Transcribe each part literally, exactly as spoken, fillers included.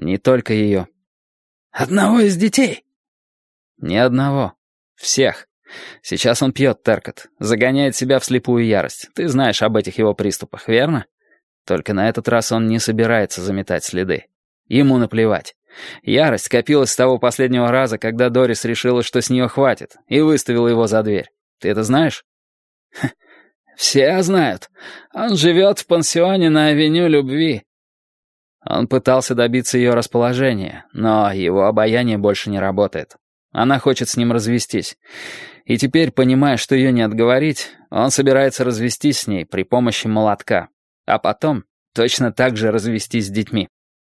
Не только ее. Одного из детей? Ни одного. Всех. Сейчас он пьет, Теркот. Загоняет себя в слепую ярость. Ты знаешь об этих его приступах, верно? Только на этот раз он не собирается заметать следы. Ему наплевать. Ярость скопилась с того последнего раза, когда Дорис решила, что с нее хватит, и выставила его за дверь. Ты это знаешь? Все знают. Он живет в пансионе на авеню Любви. Он пытался добиться ее расположения, но его обаяние больше не работает. Она хочет с ним развестись. И теперь, понимая, что ее не отговорить, он собирается развестись с ней при помощи молотка, а потом точно так же развестись с детьми.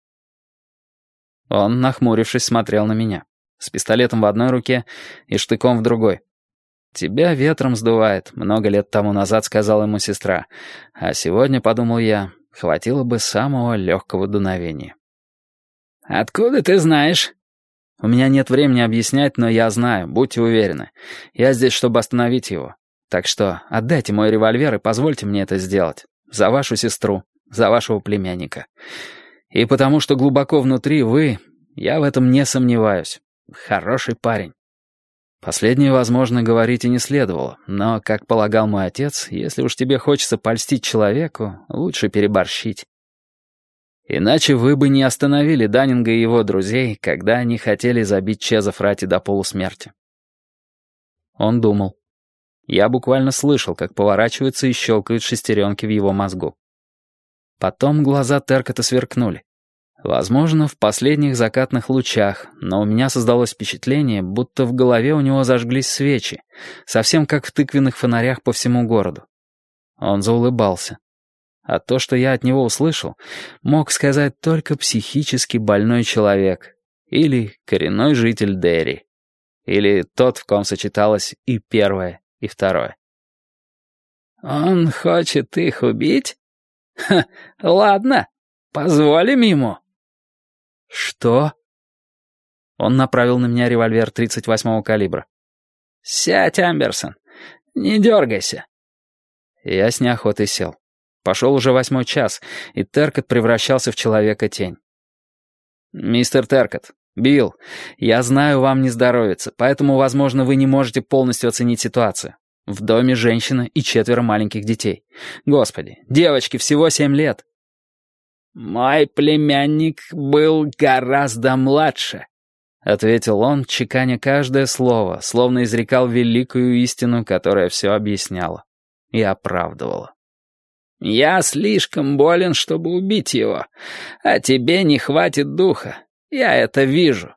Он, нахмурившись, смотрел на меня, с пистолетом в одной руке и штыком в другой. «Тебя ветром сдувает», — много лет тому назад сказала ему сестра. А сегодня, подумал я, хватило бы самого легкого дуновения. «Откуда ты знаешь?» «У меня нет времени объяснять, но я знаю, будьте уверены. Я здесь, чтобы остановить его. Так что отдайте мой револьвер и позвольте мне это сделать. За вашу сестру, за вашего племянника. И потому что глубоко внутри вы, я в этом не сомневаюсь, хороший парень». Последнее, возможно, говорить и не следовало, но, как полагал мой отец, если уж тебе хочется польстить человеку, лучше переборщить. Иначе вы бы не остановили Даннинга и его друзей, когда они хотели забить Чеза Фрати до полусмерти. Он думал. Я буквально слышал, как поворачиваются и щелкают шестеренки в его мозгу. Потом глаза Теркота сверкнули. Возможно, в последних закатных лучах, но у меня создалось впечатление, будто в голове у него зажглись свечи, совсем как в тыквенных фонарях по всему городу. Он заулыбался. А то, что я от него услышал, мог сказать только психически больной человек, или коренной житель Дерри, или тот, в ком сочеталось и первое, и второе. «Он хочет их убить? Ха, ладно, позволим ему». «Что?» Он направил на меня револьвер тридцать восьмого калибра. «Сядь, Амберсон, не дергайся». Я с неохотой сел. Пошел уже восьмой час, и Теркот превращался в человека-тень. «Мистер Теркот, Билл, я знаю, вам не здоровится, поэтому, возможно, вы не можете полностью оценить ситуацию. В доме женщина и четверо маленьких детей. Господи, девочке всего семь лет». «Мой племянник был гораздо младше», — ответил он, чеканя каждое слово, словно изрекал великую истину, которая все объясняла и оправдывала. «Я слишком болен, чтобы убить его, а тебе не хватит духа. Я это вижу».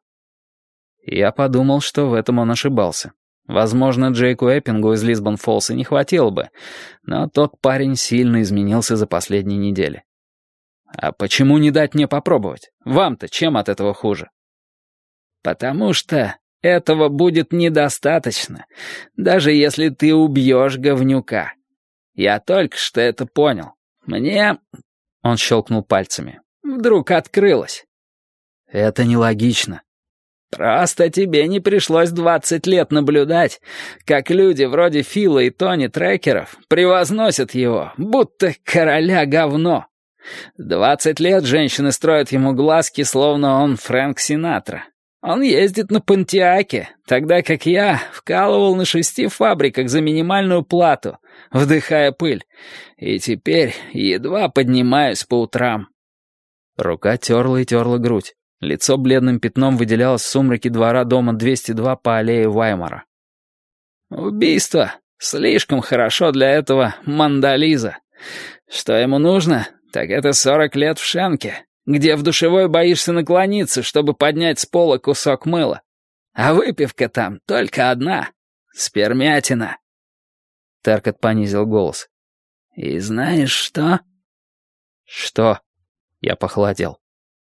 Я подумал, что в этом он ошибался. Возможно, Джейку Эппингу из Лисбон-Фоллса не хватило бы, но тот парень сильно изменился за последние недели. «А почему не дать мне попробовать? Вам-то чем от этого хуже?» «Потому что этого будет недостаточно, даже если ты убьешь говнюка. Я только что это понял. Мне...» Он щелкнул пальцами. «Вдруг открылось». «Это нелогично». «Просто тебе не пришлось двадцать лет наблюдать, как люди вроде Фила и Тони Трекеров превозносят его, будто короля говно. Двадцать лет женщины строят ему глазки, словно он Фрэнк Синатра. Он ездит на Понтиаке, тогда как я вкалывал на шести фабриках за минимальную плату, вдыхая пыль, и теперь едва поднимаюсь по утрам». Рука терла и терла грудь. Лицо бледным пятном выделялось в сумраке двора дома двести два по аллее Ваймара. «Убийство слишком хорошо для этого Мандализа. Что ему нужно, так это сорок лет в Шенке, где в душевой боишься наклониться, чтобы поднять с пола кусок мыла. А выпивка там только одна — спермятина». Теркот понизил голос. «И знаешь что?» «Что?» Я похолодел.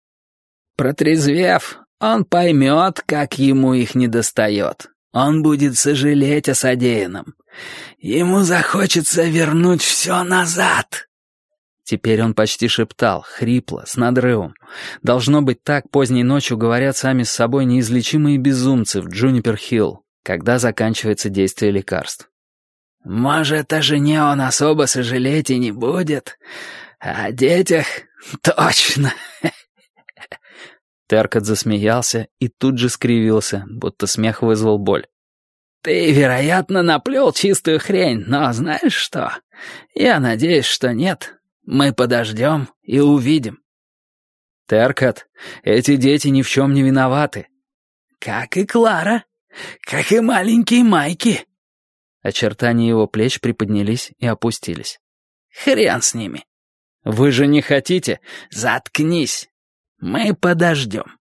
«Протрезвев, он поймет, как ему их недостает. Он будет сожалеть о содеянном. Ему захочется вернуть все назад». Теперь он почти шептал, хрипло, с надрывом. Должно быть, так поздней ночью говорят сами с собой неизлечимые безумцы в Джунипер-Хилл, когда заканчивается действие лекарств. «Может, о жене он особо сожалеть и не будет, а о детях точно». Теркот засмеялся и тут же скривился, будто смех вызвал боль. «Ты, вероятно, наплел чистую хрень, но знаешь что? Я надеюсь, что нет. Мы подождем и увидим». «Теркот, эти дети ни в чем не виноваты». «Как и Клара, как и маленький Майки». Очертания его плеч приподнялись и опустились. «Хрен с ними». «Вы же не хотите?» «Заткнись. Мы подождем».